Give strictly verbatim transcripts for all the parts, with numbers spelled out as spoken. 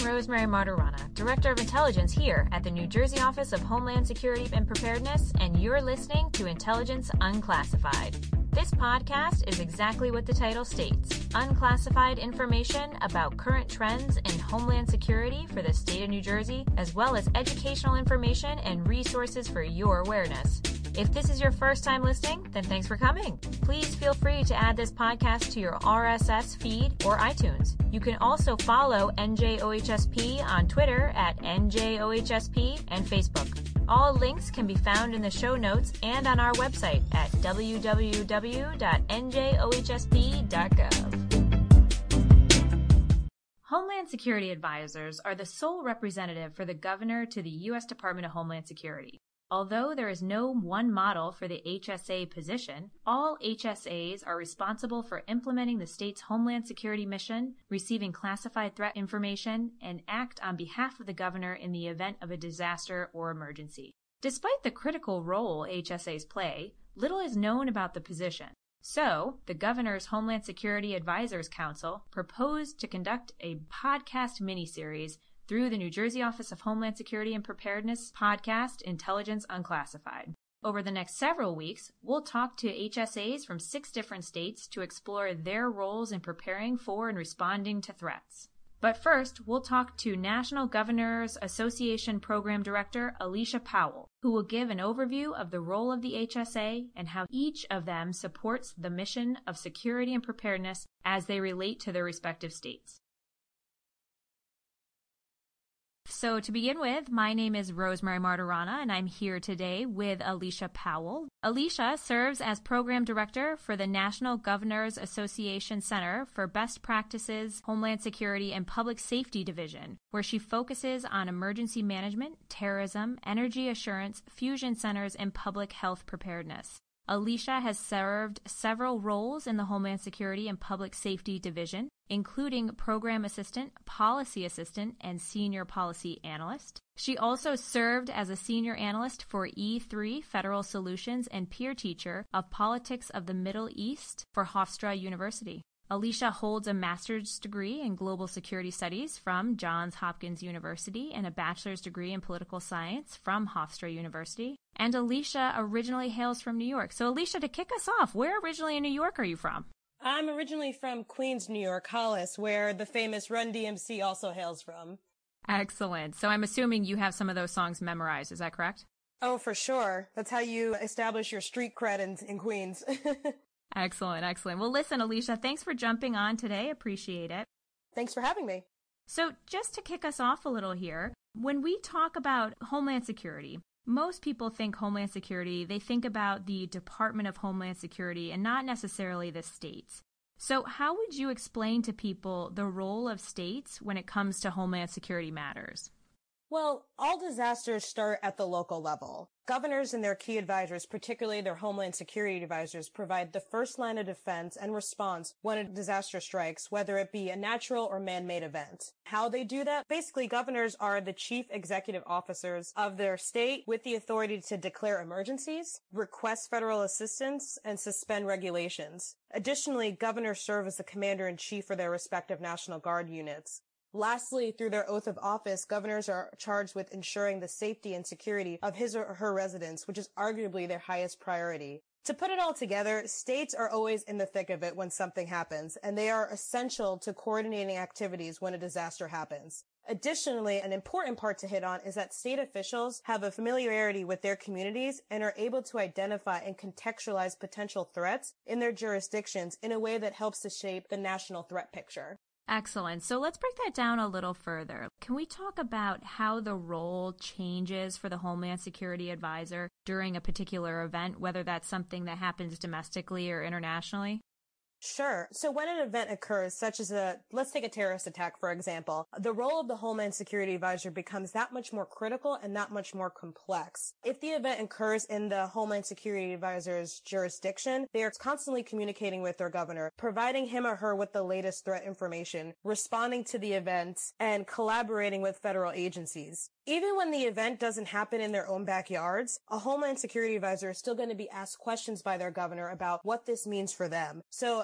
Rosemary Martirana, Director of Intelligence here at the New Jersey Office of Homeland Security and Preparedness, and you're listening to Intelligence Unclassified. This podcast is exactly what the title states: unclassified information about current trends in Homeland Security for the state of New Jersey, as well as educational information and resources for your awareness. If this is your first time listening, then thanks for coming. Please feel free to add this podcast to your R S S feed or iTunes. You can also follow N J O H S P on Twitter at N J O H S P and Facebook. All links can be found in the show notes and on our website at w w w dot n j o h s p dot gov. Homeland Security Advisors are the sole representative for the governor to the U S Department of Homeland Security. Although there is no one model for the H S A position, all H S As are responsible for implementing the state's Homeland Security mission, receiving classified threat information, and act on behalf of the governor in the event of a disaster or emergency. Despite the critical role H S As play, little is known about the position. So, the Governor's Homeland Security Advisors Council proposed to conduct a podcast miniseries through the New Jersey Office of Homeland Security and Preparedness podcast, Intelligence Unclassified. Over the next several weeks, we'll talk to H S As from six different states to explore their roles in preparing for and responding to threats. But first, we'll talk to National Governors Association Program Director Alicia Powell, who will give an overview of the role of the H S A and how each of them supports the mission of security and preparedness as they relate to their respective states. So to begin with, my name is Rosemary Martirana, and I'm here today with Alicia Powell. Alicia serves as Program Director for the National Governors Association Center for Best Practices, Homeland Security, and Public Safety Division, where she focuses on emergency management, terrorism, energy assurance, fusion centers, and public health preparedness. Alicia has served several roles in the Homeland Security and Public Safety Division, including Program Assistant, Policy Assistant, and Senior Policy Analyst. She also served as a Senior Analyst for E three Federal Solutions and Peer Teacher of Politics of the Middle East for Hofstra University. Alicia holds a master's degree in global security studies from Johns Hopkins University and a bachelor's degree in political science from Hofstra University. And Alicia originally hails from New York. So Alicia, to kick us off, where originally in New York are you from? I'm originally from Queens, New York, Hollis, where the famous Run D M C also hails from. Excellent. So I'm assuming you have some of those songs memorized. Is that correct? Oh, for sure. That's how you establish your street cred in, in Queens. Excellent, excellent. Well, listen, Alicia, thanks for jumping on today. Appreciate it. Thanks for having me. So just to kick us off a little here, when we talk about Homeland Security, most people think Homeland Security, they think about the Department of Homeland Security and not necessarily the states. So how would you explain to people the role of states when it comes to Homeland Security matters? Well, all disasters start at the local level. Governors and their key advisors, particularly their Homeland Security advisors, provide the first line of defense and response when a disaster strikes, whether it be a natural or man-made event. How they do that? Basically, governors are the chief executive officers of their state with the authority to declare emergencies, request federal assistance, and suspend regulations. Additionally, governors serve as the commander-in-chief for their respective National Guard units. Lastly, through their oath of office, governors are charged with ensuring the safety and security of his or her residents, which is arguably their highest priority. To put it all together, states are always in the thick of it when something happens, and they are essential to coordinating activities when a disaster happens. Additionally, an important part to hit on is that state officials have a familiarity with their communities and are able to identify and contextualize potential threats in their jurisdictions in a way that helps to shape the national threat picture. Excellent. So let's break that down a little further. Can we talk about how the role changes for the Homeland Security Advisor during a particular event, whether that's something that happens domestically or internationally? Sure. So when an event occurs, such as a, let's take a terrorist attack, for example, the role of the Homeland Security Advisor becomes that much more critical and that much more complex. If the event occurs in the Homeland Security Advisor's jurisdiction, they are constantly communicating with their governor, providing him or her with the latest threat information, responding to the event, and collaborating with federal agencies. Even when the event doesn't happen in their own backyards, a Homeland Security Advisor is still going to be asked questions by their governor about what this means for them. So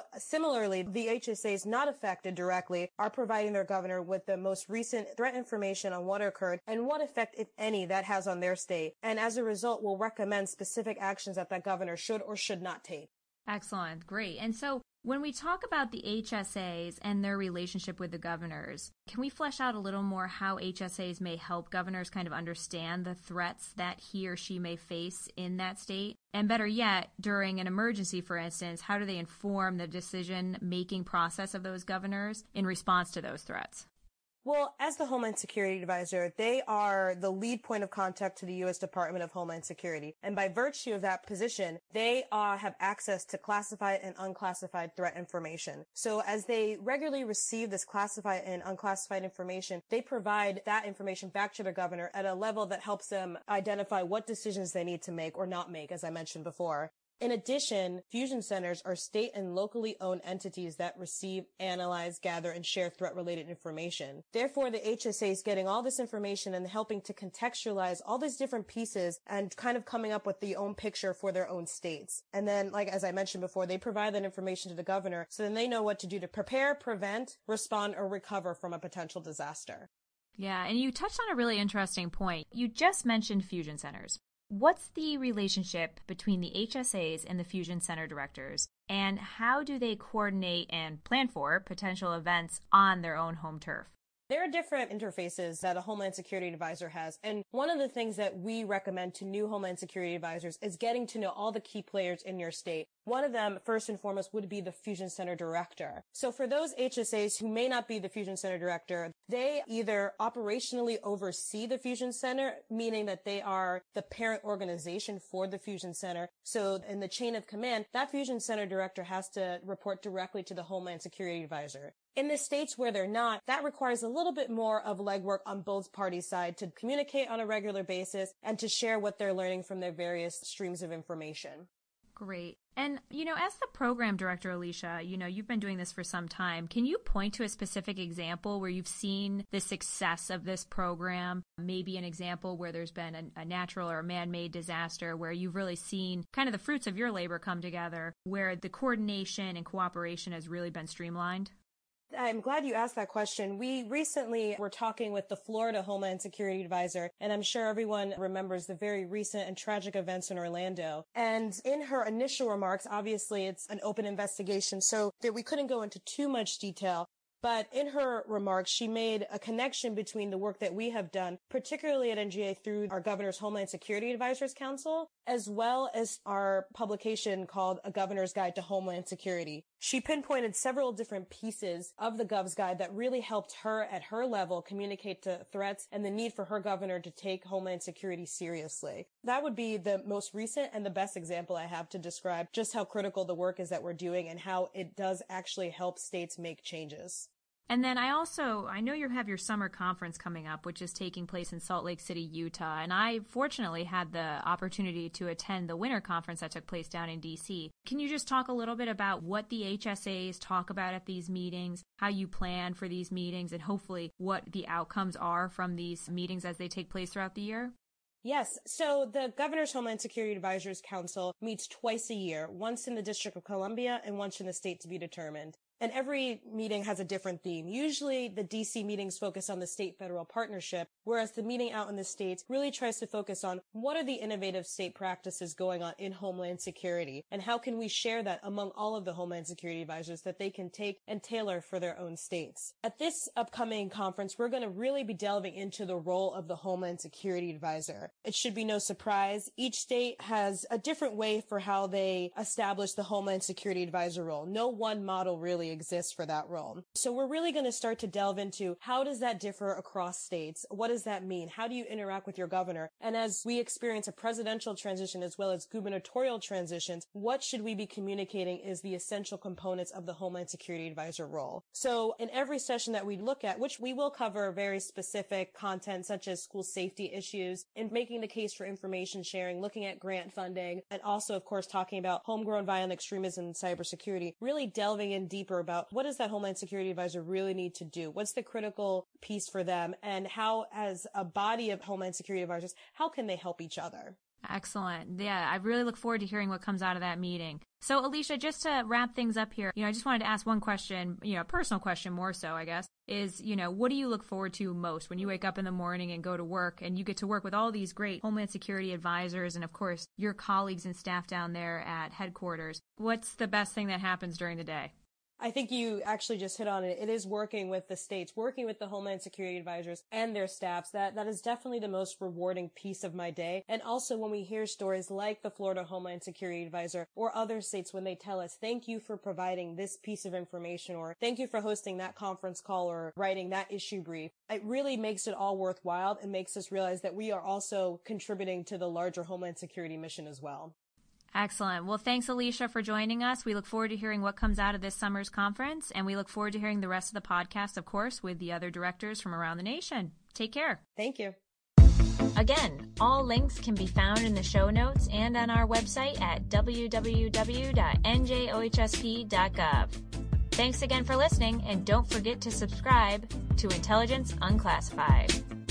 similarly, the H S As not affected directly are providing their governor with the most recent threat information on what occurred and what effect, if any, that has on their state. And as a result, will recommend specific actions that that governor should or should not take. Excellent. Great. And so when we talk about the H S As and their relationship with the governors, can we flesh out a little more how H S As may help governors kind of understand the threats that he or she may face in that state? And better yet, during an emergency, for instance, how do they inform the decision-making process of those governors in response to those threats? Well, as the Homeland Security Advisor, they are the lead point of contact to the U S Department of Homeland Security. And by virtue of that position, they uh, have access to classified and unclassified threat information. So as they regularly receive this classified and unclassified information, they provide that information back to their governor at a level that helps them identify what decisions they need to make or not make, as I mentioned before. In addition, fusion centers are state and locally owned entities that receive, analyze, gather, and share threat-related information. Therefore, the H S A is getting all this information and helping to contextualize all these different pieces and kind of coming up with the own picture for their own states. And then, like as I mentioned before, they provide that information to the governor so then they know what to do to prepare, prevent, respond, or recover from a potential disaster. Yeah, and you touched on a really interesting point. You just mentioned fusion centers. What's the relationship between the H S As and the Fusion Center directors, and how do they coordinate and plan for potential events on their own home turf? There are different interfaces that a Homeland Security Advisor has, and one of the things that we recommend to new Homeland Security Advisors is getting to know all the key players in your state. One of them, first and foremost, would be the Fusion Center Director. So for those H S As who may not be the Fusion Center Director, they either operationally oversee the Fusion Center, meaning that they are the parent organization for the Fusion Center. So in the chain of command, that Fusion Center Director has to report directly to the Homeland Security Advisor. In the states where they're not, that requires a little bit more of legwork on both parties' side to communicate on a regular basis and to share what they're learning from their various streams of information. Great. And, you know, as the program director, Alicia, you know, you've been doing this for some time. Can you point to a specific example where you've seen the success of this program? Maybe an example where there's been a, a natural or a man-made disaster where you've really seen kind of the fruits of your labor come together, where the coordination and cooperation has really been streamlined? I'm glad you asked that question. We recently were talking with the Florida Homeland Security Advisor, and I'm sure everyone remembers the very recent and tragic events in Orlando. And in her initial remarks, obviously it's an open investigation, so that we couldn't go into too much detail. But in her remarks, she made a connection between the work that we have done, particularly at N G A through our Governor's Homeland Security Advisors Council, as well as our publication called A Governor's Guide to Homeland Security. She pinpointed several different pieces of the Gov's Guide that really helped her at her level communicate to threats and the need for her governor to take Homeland Security seriously. That would be the most recent and the best example I have to describe just how critical the work is that we're doing and how it does actually help states make changes. And then I also, I know you have your summer conference coming up, which is taking place in Salt Lake City, Utah. And I fortunately had the opportunity to attend the winter conference that took place down in D C. Can you just talk a little bit about what the H S As talk about at these meetings, how you plan for these meetings, and hopefully what the outcomes are from these meetings as they take place throughout the year? Yes. So the Governor's Homeland Security Advisors Council meets twice a year, once in the District of Columbia and once in the state to be determined. And every meeting has a different theme. Usually the D C meetings focus on the state-federal partnership, whereas the meeting out in the states really tries to focus on what are the innovative state practices going on in Homeland Security, and how can we share that among all of the Homeland Security advisors that they can take and tailor for their own states. At this upcoming conference, we're going to really be delving into the role of the Homeland Security Advisor. It should be no surprise, each state has a different way for how they establish the Homeland Security Advisor role. No one model really exists for that role. So we're really going to start to delve into how does that differ across states? What does that mean? How do you interact with your governor? And as we experience a presidential transition as well as gubernatorial transitions, what should we be communicating is the essential components of the Homeland Security Advisor role. So in every session that we look at, which we will cover very specific content such as school safety issues and making the case for information sharing, looking at grant funding, and also, of course, talking about homegrown violent extremism and cybersecurity, really delving in deeper about what does that Homeland Security Advisor really need to do? What's the critical piece for them? And how, as a body of Homeland Security Advisors, how can they help each other? Excellent. Yeah, I really look forward to hearing what comes out of that meeting. So, Alicia, just to wrap things up here, you know, I just wanted to ask one question, you know, a personal question more so, I guess, is, you know, what do you look forward to most when you wake up in the morning and go to work and you get to work with all these great Homeland Security advisors and, of course, your colleagues and staff down there at headquarters? What's the best thing that happens during the day? I think you actually just hit on it. It is working with the states, working with the Homeland Security advisors and their staffs. That, that is definitely the most rewarding piece of my day. And also when we hear stories like the Florida Homeland Security advisor or other states when they tell us, thank you for providing this piece of information, or thank you for hosting that conference call or writing that issue brief. It really makes it all worthwhile and makes us realize that we are also contributing to the larger Homeland Security mission as well. Excellent. Well, thanks, Alicia, for joining us. We look forward to hearing what comes out of this summer's conference, and we look forward to hearing the rest of the podcast, of course, with the other directors from around the nation. Take care. Thank you. Again, all links can be found in the show notes and on our website at w w w dot n j o h s p dot gov. Thanks again for listening, and don't forget to subscribe to Intelligence Unclassified.